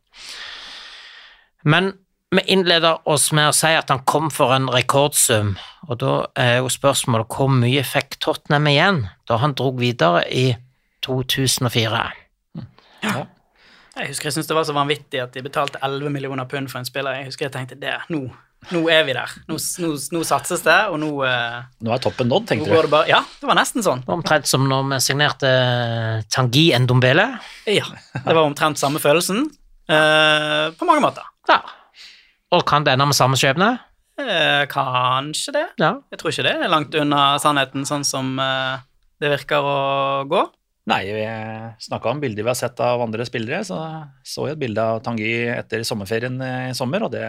Men vi innleder oss med å si at han kom for en rekordsum, og da er jo spørsmålet hvor mye fikk Tottenham igjen da han drog videre i 2004. Ja. Jeg husker jeg synes det var så vanvittig at de betalte 11 millioner pund for en spiller. Jeg husker jeg tenkte det, nå er vi der. Nå satses det, og nå Nå er toppen nådd, tenkte går du. det bare, ja, det var nesten sånn. Omtrent som når vi signerte Tanguy Ndombele. Ja, det var omtrent samme følelsen, på mange måter. Ja. Og kan det ende med samme skjebne? Kanskje det. Ja. Jeg tror ikke det er langt unna sannheten, sånn som det virker å gå. Nei, vi snakket om bilder vi har sett av andre spillere, så jeg et bilde av Tanguy etter sommerferien i sommer, og det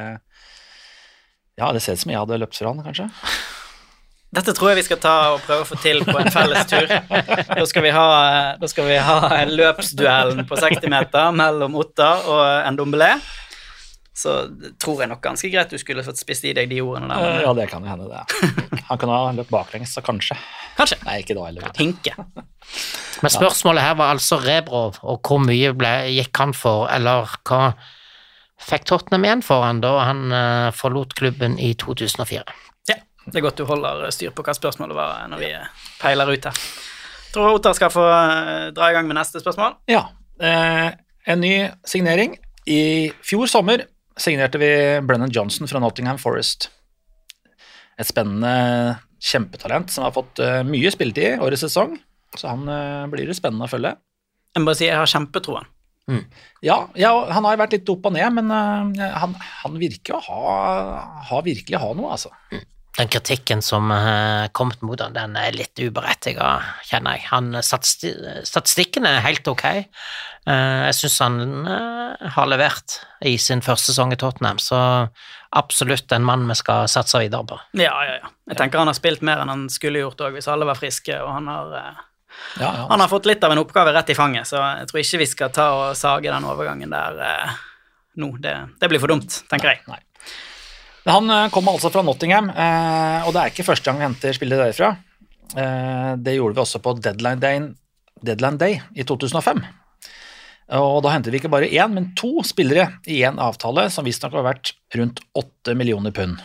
ser ut som jeg hadde løpt fra han, kanskje. Dette tror jeg vi skal ta og prøve å få til på en felles tur. Da skal vi ha løpsduellen på 60 meter mellom Ottar og Ndombele. Så tror jeg nok ganske greit du skulle fått spist i deg de ordene der. Ja, det kan jo hende det. Han kan ha løpt baklengs, så kanskje. Kanskje. Nei, ikke da heller. Hinke. Men spørsmålet her var altså Rebrov, og hvor mye gikk han for, eller hva fikk Tottenham igjen for han da han forlot klubben i 2004? Ja, det er godt du holder styr på hva spørsmålet var når vi peiler ut her. Tror Ottar skal få dra i gang med neste spørsmål. Ja, en ny signering. I fjor sommer signerte vi Brennan Johnson fra Nottingham Forest. Et spennende kjempetalent som har fått mye spilletid i årets sesong, så han blir det spennende å følge. Jeg må bare si jeg har kjempetroen. Ja, han har jo vært litt opp og ned, men han virker å virkelig ha noe, altså. Den kritikken som kommet mot han, den er litt uberettiget, kjenner jeg. Statistikken er helt ok. Jeg synes han har levert i sin første sesong i Tottenham, så absolutt en mann vi skal satse videre på. Ja. Jeg tenker han har spilt mer enn han skulle gjort også, hvis alle var friske, og han har fått litt av en oppgave rett i fanget, så jeg tror ikke vi skal ta og sage den overgangen der nå. Det blir for dumt, tenker jeg. Nei. Han kom altså fra Nottingham, og det er ikke første gang vi henter spillere derfra. Det gjorde vi også på Deadline Day i 2005. Og da hentet vi ikke bare 1, men 2 spillere i en avtale som visstnok har vært rundt 8 millioner pund.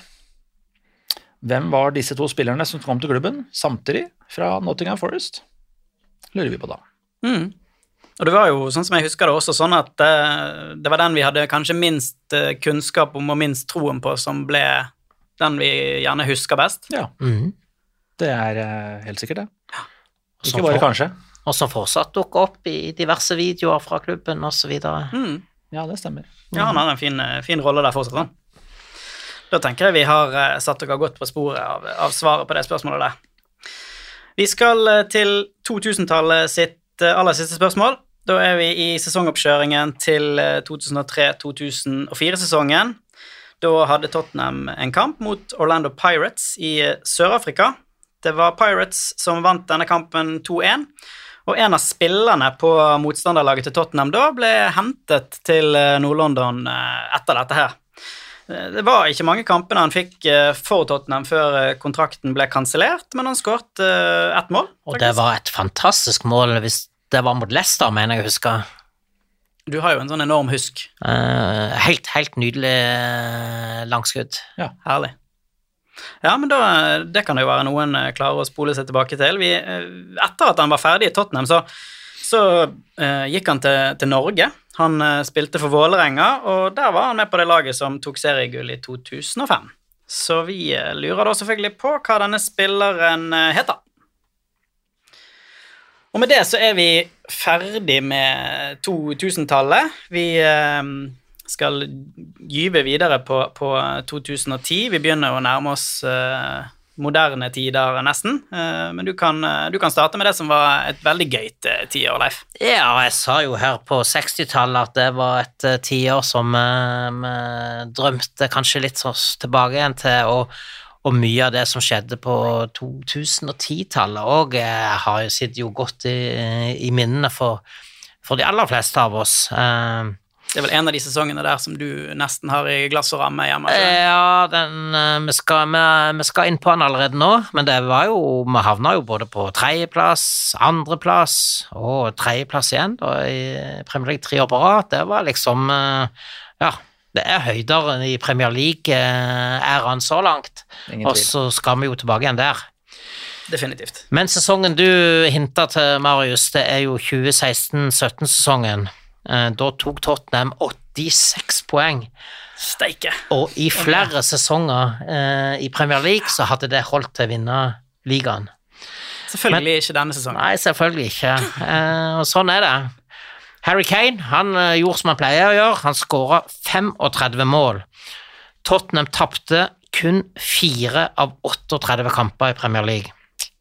Hvem var disse 2 spillerne som kom til klubben samtidig fra Nottingham Forest? Lurer vi på da. Og det var jo, sånn som jeg husker det, også sånn at det var den vi hadde kanskje minst kunnskap om og minst troen på, som ble den vi gjerne husker best. Ja. Det helt sikkert det. Ikke bare kanskje. Og som fortsatt dukker opp i diverse videoer fra klubben og så videre. Ja, det stemmer. Ja, han har en fin rolle der fortsatt, da. Da tenker jeg vi har satt dere godt på sporet av svaret på det spørsmålet der. Vi skal til 2000-tallet sitt aller siste spørsmål. Da vi i sesongoppkjøringen til 2003-2004-sesongen. Da hadde Tottenham en kamp mot Orlando Pirates i Sør-Afrika. Det var Pirates som vant denne kampen 2-1, og en av spillerne på motstanderlaget til Tottenham da ble hentet til Nord-London etter dette her. Det var ikke mange kampene han fikk for Tottenham før kontrakten ble kansellert, men han skåret ett mål. Og det var et fantastisk mål, hvis det var mot Leicester, mener jeg husker. Du har jo en sånn enorm husk. Helt nydelig langskudd. Ja, herlig. Ja, men da, det kan det jo være noen klarer å spole seg tilbake til. Etter at han var ferdig i Tottenham, så gikk han til Norge. Han spilte for Vålerenga, og der var han med på det laget som tok seriegull i 2005. Så vi lurer da selvfølgelig på hva denne spilleren heter. Og med det så vi ferdig med 2000-tallet. Vi skal gyve videre på 2010. Vi begynner å nærme oss moderne tider nesten, men du kan starte med det som var et veldig gøyt tiår, Leif. Ja, jeg sa jo her på 60-tallet at det var et tiår som drømte kanskje litt tilbake igjen til, og mye av det som skjedde på 2010-tallet, og har jo sittet jo godt i minnene for de aller fleste av oss. Det vel en av de sesongene der som du nesten har i glass og ramme hjemme. Ja, vi skal inn på den allerede nå, men det var jo, vi havna jo både på 3. plass, 2. plass og 3. plass igjen, da, i Premier League 3 år på rad. Det var liksom, ja, det høydere i Premier League-æraen så langt, og så skal vi jo tilbake igjen der. Definitivt. Men sesongen du hintet til, Marius, det jo 2016-17-sesongen. Da tok Tottenham 86 poeng. Steike. Og i flere sesonger i Premier League så hadde det holdt til å vinne ligaen. Selvfølgelig ikke denne sesongen. Nei, selvfølgelig ikke. Og sånn det. Harry Kane, han gjorde som han pleier å gjøre. Han skåret 35 mål. Tottenham tappte kun 4 av 38 kamper i Premier League.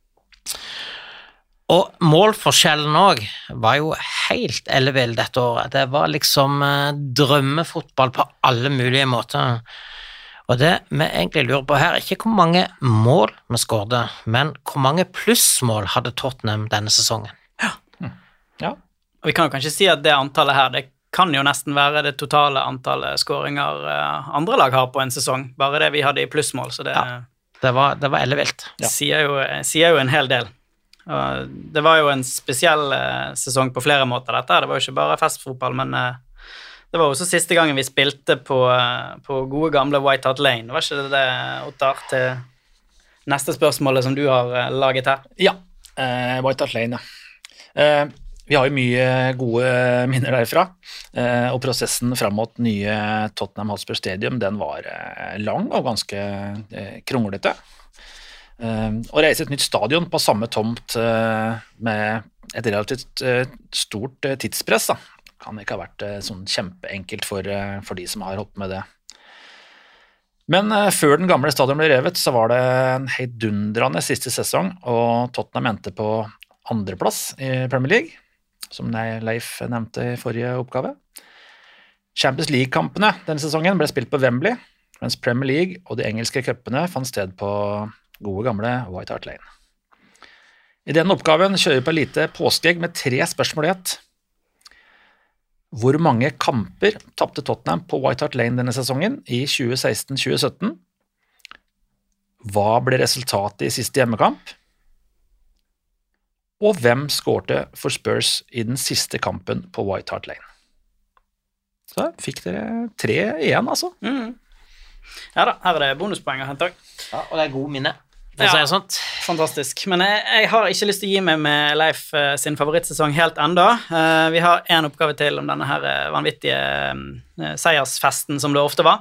Og målforskjellen også var jo helt ellevill dette året. Det var liksom drømmefotball på alle mulige måter. Og det vi egentlig lurer på her, ikke hvor mange mål vi skårte, men hvor mange plussmål hadde Tottenham denne sesongen. Ja. Og vi kan jo kanskje si at det antallet her, det kan jo nesten være det totale antallet skåringer andre lag har på en sesong, bare det vi hadde i plussmål, så det, ja, det var ellevilt. Ja. Sier jo en hel del. Det var jo en spesiell sesong på flere måter dette, det var jo ikke bare festfotball, men det var også siste gangen vi spilte på gode gamle White Hart Lane. Var ikke det, Ottar, til neste spørsmålet som du har laget her? Ja, White Hart Lane, ja. Vi har jo mye gode minner derfra, og prosessen frem mot nye Tottenham Hotspur Stadium, den var lang og ganske kronglete. Å reise et nytt stadion på samme tomt med et relativt stort tidspress da, kan ikke ha vært sånn kjempeenkelt for de som har holdt med det. Men før den gamle stadion ble revet, så var det en heidundrende siste sesong, og Tottenham endte på 2. plass i Premier League, som Leif nevnte i forrige oppgave. Champions League-kampene denne sesongen ble spilt på Wembley, mens Premier League og de engelske cupene fant sted på gode gamle White Hart Lane. I denne oppgaven kjører vi på lite påskeegg med 3 spørsmål i ett. Hvor mange kamper tappte Tottenham på White Hart Lane denne sesongen i 2016-2017? Hva ble resultatet i siste hjemmekamp? Og hvem skårte for Spurs i den siste kampen på White Hart Lane? Så fikk dere 3 igjen, altså. Ja da, her det bonuspoeng å hente. Ja, og det god minne. for å si det sånt. Fantastisk. Men jeg har ikke lyst til å gi meg med Leif sin favorittsesong helt enda. Vi har en oppgave til om denne her vanvittige seiersfesten som det ofte var.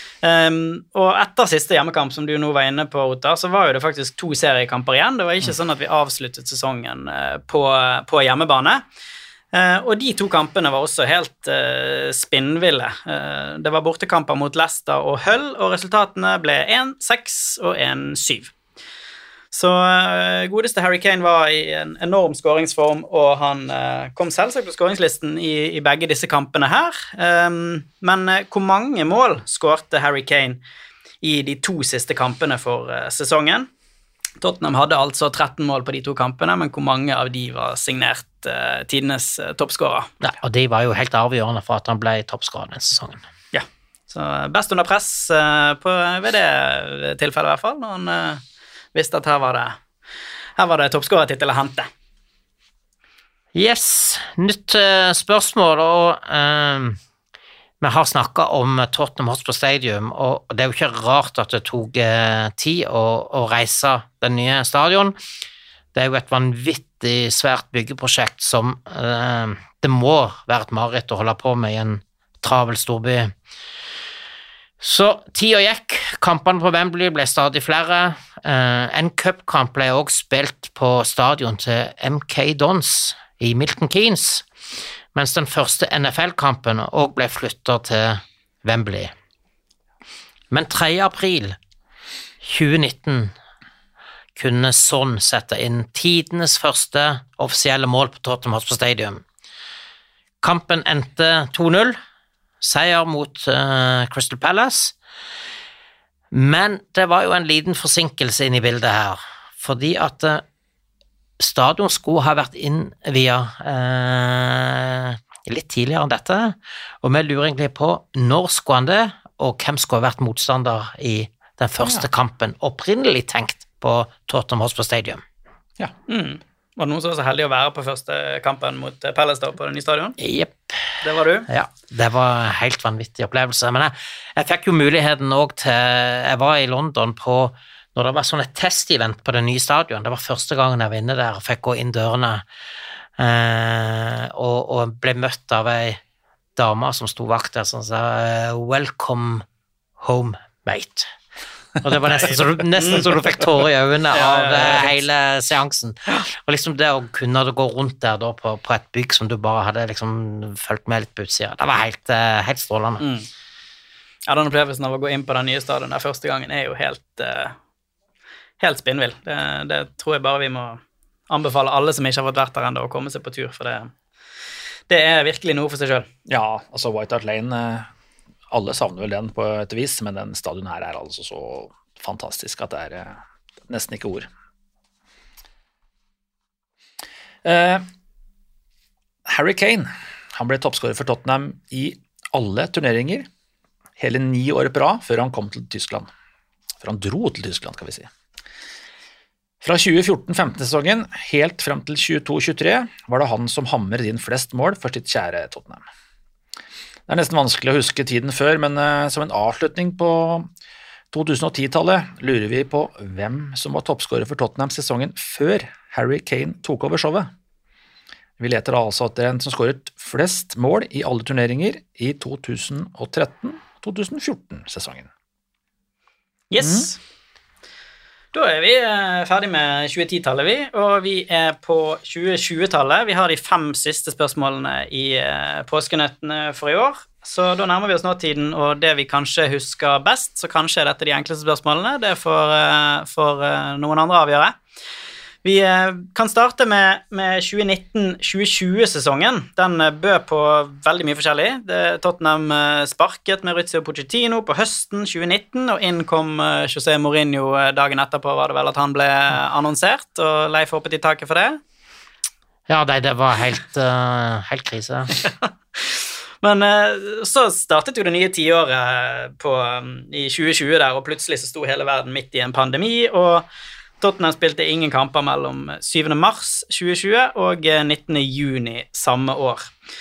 Og etter siste hjemmekamp, som du nå var inne på, Ottar, så var jo det faktisk 2 seriekamper igjen. Det var ikke sånn at vi avsluttet sesongen på hjemmebane. Og de 2 kampene var også helt spinnville. Det var bortekamper mot Leicester og Hull, og resultatene ble 1-6 og 1-7. Så godeste Harry Kane var i en enorm skåringsform, og han kom selvsagt på skåringslisten i begge disse kampene her. Men hvor mange mål skårte Harry Kane i de 2 siste kampene for sesongen? Tottenham hadde altså 13 mål på de 2 kampene, men hvor mange av de var signert tidenes toppskårer? Ja, og de var jo helt avgjørende for at han ble toppskårer den sesongen. Ja, så best under press ved det tilfellet i hvert fall, når han visste at her var det toppskårertittel å hente. Yes, nytt spørsmål, og vi har snakket om Tottenham Hotspur Stadium, og det er jo ikke rart at det tok tid å reise den nye stadion. Det er jo et vanvittig svært byggeprosjekt som det må være et mareritt å holde på med i en travel storby. Så tida gikk, kampene på Wembley ble stadig flere. En cupkamp ble også spilt på stadion til MK Dons i Milton Keynes, mens den første NFL-kampen også ble flyttet til Wembley. Men 3. april 2019 kunne Son sette inn tidenes første offisielle mål på Tottenham Hotspur Stadium. Kampen endte 2-0, seier mot Crystal Palace, men det var jo en liten forsinkelse inn i bildet her, fordi at stadion skulle ha vært innviet litt tidligere enn dette, og vi lurer egentlig på når skulle han det, og hvem skulle ha vært motstander i den første kampen, opprinnelig tenkt på Tottenham Hotspur Stadium. Ja. Var det noen som var så heldig å være på første kampen mot Palace da, på den nye stadion? Jepp. Det var du? Ja, det var en helt vanvittig opplevelse, men jeg fikk jo muligheten også til, jeg var i London når det var sånn et test-event på det nye stadion. Det var første gangen jeg var inne der og fikk gå inn dørene, og ble møtt av en dame som stod vakt der, som sa «Welcome home, mate». Og det var nesten så du fikk tårer i øynene av hele seansen. Og liksom det å kunne gå rundt der da på et bygg som du bare hadde liksom følt med litt på utsida, det var helt strålende. Ja, den opplevelsen av å gå inn på den nye stadion der første gangen er jo helt spinnvill. Det tror jeg bare vi må anbefale alle som ikke har fått vært der enda å komme seg på tur, for det er virkelig noe for seg selv. Ja, altså White Hart Lane, alle savner vel den på et vis, men den stadion her er altså så fantastisk at det er nesten ikke ord. Harry Kane, han ble toppskårer for Tottenham i alle turneringer, hele 9 år på rad før han kom til Tyskland. For han dro til Tyskland, kan vi si. Fra 2014-15-sesongen helt frem til 22-23 var det han som hamret inn flest mål for sitt kjære Tottenham. Det er nesten vanskelig å huske tiden før, men som en avslutning på 2010-tallet lurer vi på hvem som var toppskårer for Tottenham sesongen før Harry Kane tok over showet. Vi leter altså etter en som skåret flest mål i alle turneringer i 2013-2014-sesongen. Yes. Da er vi ferdig med 2010-tallet, og vi er på 2020-tallet. Vi har de 5 siste spørsmålene i påskenøttene for i år, så da nærmer vi oss nåtiden, og det vi kanskje husker best, så kanskje er dette de enkleste spørsmålene, det får noen andre avgjøre. Vi kan starte med 2019-2020-sesongen. Den bød på veldig mye forskjellig. Tottenham sparket med Mauricio Pochettino på høsten 2019, og inn kom José Mourinho dagen etterpå, var det vel at han ble annonsert, og Leif hoppet i taket for det. Ja, det var helt krise. Men så startet jo det nye tiåret i 2020 der, og plutselig så sto hele verden midt i en pandemi, og Tottenham spilte ingen kamper mellom 7. mars 2020 og 19. juni samme år.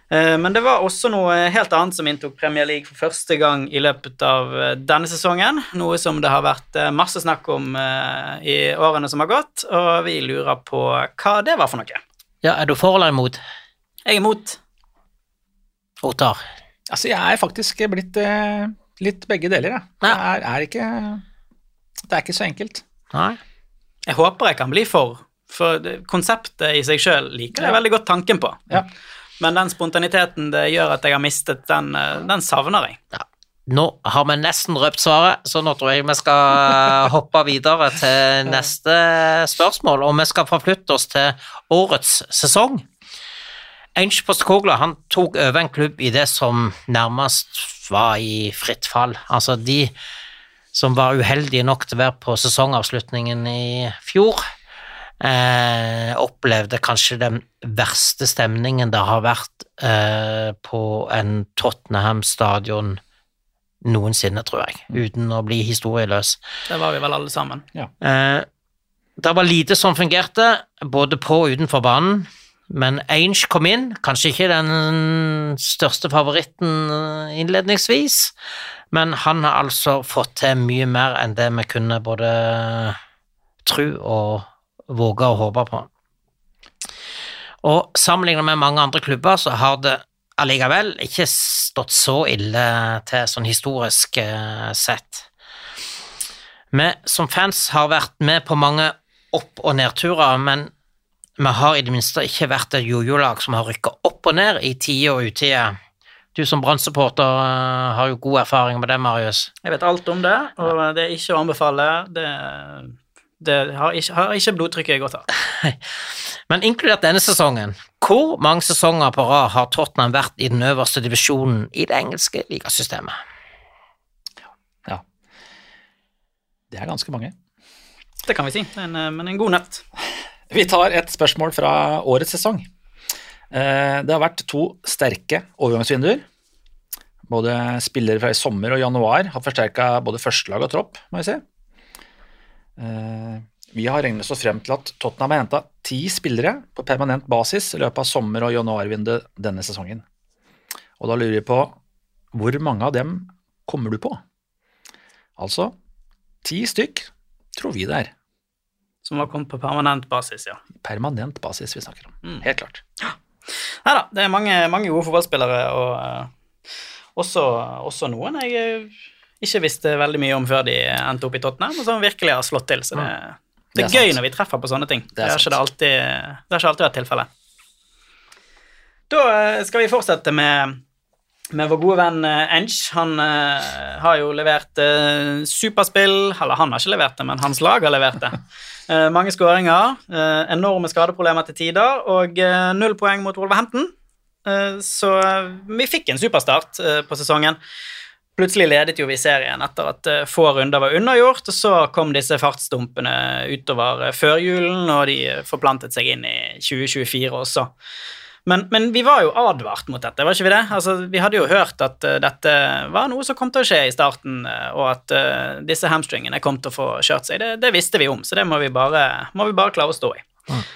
Men det var også noe helt annet som inntok Premier League for første gang i løpet av denne sesongen, noe som det har vært masse snakk om i årene som har gått, og vi lurer på hva det var for noe. Ja, er du for eller imot? Jeg er imot. Ottar? Altså, jeg faktisk blitt litt begge deler, ja. Det er ikke så enkelt. Nei. Jeg håper jeg kan bli for konseptet i seg selv liker jeg veldig godt tanken på. Ja. Men den spontaniteten det gjør at jeg har mistet, den savner jeg. Ja. Nå har vi nesten røpt svaret, så nå tror jeg vi skal hoppe videre til neste spørsmål, og vi skal forflytte oss til årets sesong. Ange Postecoglou, han tok over en klubb i det som nærmest var i fritt fall. Altså de som var uheldige nok til å være på sesongavslutningen i fjor, opplevde kanskje den verste stemningen det har vært på en Tottenham-stadion noensinne, tror jeg, uten å bli historieløs. Det var vi vel alle sammen. Ja. Det var lite som fungerte, både på og utenfor banen, men Ange kom inn, kanskje ikke den største favoritten innledningsvis, men han har altså fått til mye mer enn det vi kunne både tro og våge å håpe på. Og sammenlignet med mange andre klubber så har det allikevel ikke stått så ille til sånn historisk sett. Vi som fans har vært med på mange opp- og nedturer, men vi har i det minste ikke vært et jojo-lag som har rykket opp og ned i tide og utide. Du som Brann-supporter har jo god erfaring med det, Marius. Jeg vet alt om det, og det er ikke å anbefale. Det har ikke blodtrykket jeg godt av. Men inkludert denne sesongen, hvor mange sesonger på rad har Tottenham vært i den øverste divisjonen i det engelske ligasystemet? Ja. Det er ganske mange. Det kan vi si, men en god nøtt. Vi tar et spørsmål fra årets sesong. Det har vært 2 sterke overgangsvinduer. Både spillere fra i sommer og januar har forsterket både førstelag og tropp, må jeg si. Vi har regnet oss frem til at Tottenham har hentet 10 spillere på permanent basis i løpet av sommer- og januarvinduet denne sesongen. Og da lurer vi på, hvor mange av dem kommer du på? Altså, 10 stykk tror vi det er. Som har kommet på permanent basis, ja. Permanent basis vi snakker om, helt klart. Neida, det er mange gode fotballspillere, og også noen jeg ikke visste veldig mye om før de endte opp i Tottenham, og som virkelig har slått til, så det er gøy når vi treffer på sånne ting. Det har ikke alltid vært tilfellet. Da skal vi fortsette med vår gode venn Ange. Han har jo levert superspill, eller han har ikke levert det, men hans lag har levert det. Mange skåringer, enorme skadeproblemer til tider, og 0 poeng mot Wolverhampton. Så vi fikk en superstart på sesongen. Plutselig ledet jo vi serien etter at få runder var unnagjort, og så kom disse fartsdumpene utover førjulen, og de forplantet seg inn i 2024 også. Men vi var jo advart mot dette, var ikke vi det? Altså, vi hadde jo hørt at dette var noe som kom til å skje i starten, og at disse hamstringene kom til å få kjørt seg. Det visste vi om, så det må vi bare klare å stå i.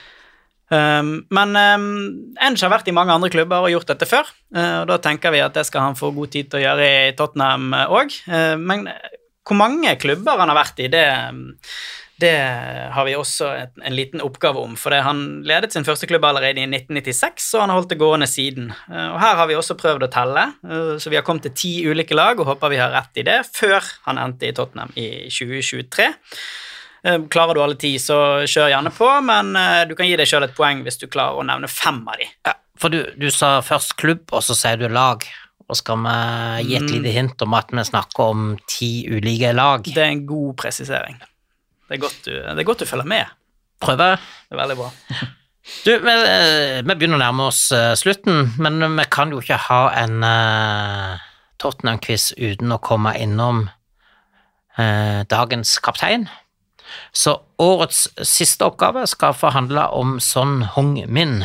Men Ange har vært i mange andre klubber og gjort dette før, og da tenker vi at det skal han få god tid til å gjøre i Tottenham også. Men hvor mange klubber han har vært i, det har vi også en liten oppgave om, for han ledet sin første klubb allerede i 1996, og han har holdt det gående siden. Og her har vi også prøvd å telle, så vi har kommet til 10 ulike lag, og håper vi har rett i det, før han endte i Tottenham i 2023. Klarer du alle 10, så kjør gjerne på, men du kan gi deg selv et poeng hvis du klarer å nevne 5 av de. Ja, for du sa først klubb, og så sier du lag, og skal vi gi et lite hint om at vi snakker om 10 ulike lag? Det er en god presisering. Det er godt du følger med. Prøve? Det er veldig bra. Du, vi begynner å nærme oss slutten, men vi kan jo ikke ha en Tottenham-quiz uten å komme innom dagens kaptein. Så årets siste oppgave skal få handle om Son Heung-min.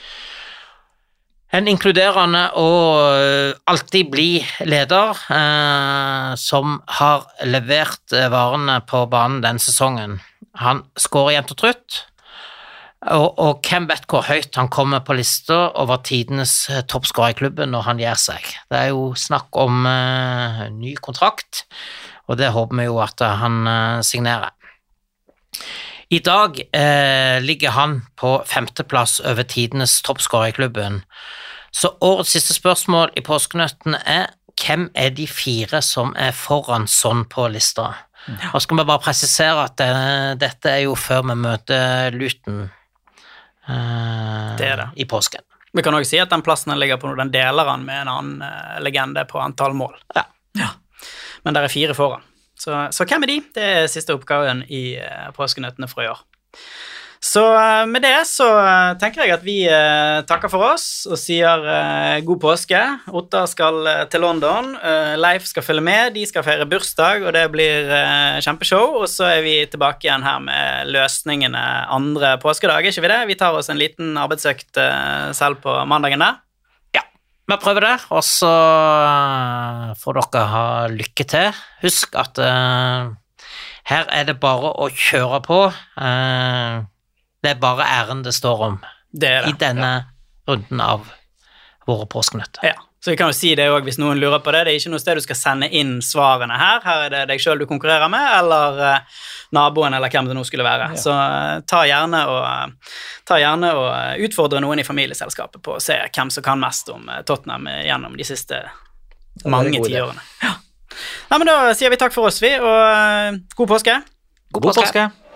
En inkluderende og alltid bli leder som har levert varene på banen den sesongen. Han skårer jevnt og trutt, Og hvem vet hvor høyt han kommer på lista over tidenes toppskårer i klubben når han gjør seg. Det jo snakk om ny kontrakt, og det håper vi jo at han signerer. I dag ligger han på 5. plass over tidenes toppskårer i klubben. Så årets siste spørsmål i påskenøtten hvem de 4 som foran sånn på lista? Og skal vi bare presisere at dette jo før vi møter Luton det. I påsken. Vi kan også si at den plassen han ligger på nå, den deler han med en annen legende på antall mål. Ja. Men der 4 foran. Så hvem de? Det siste oppgaven i påskenøttene for i år. Så med det så tenker jeg at vi takker for oss og sier god påske. Ottar skal til London, Leif skal følge med, de skal feire bursdag, og det blir kjempeshow, og så vi tilbake igjen her med løsningene andre påskedag, ikke vi det? Vi tar oss en liten arbeidsøkt selv på mandagen der. Ja, vi prøver det, og så får dere ha lykke til. Husk at her det bare å kjøre på. Det bare æren det står om det. I denne runden av våre påskenøtter. Ja, så vi kan jo si det også hvis noen lurer på det. Det ikke noe sted du skal sende inn svarene her. Her det deg selv du konkurrerer med, eller naboen, eller hvem det nå skulle være. Ja. Så ta gjerne og utfordre noen i familieselskapet på å se hvem som kan mest om Tottenham gjennom de siste mange 10 årene. Ja. Nei, men da sier vi takk for oss, vi, og god påske. God påske.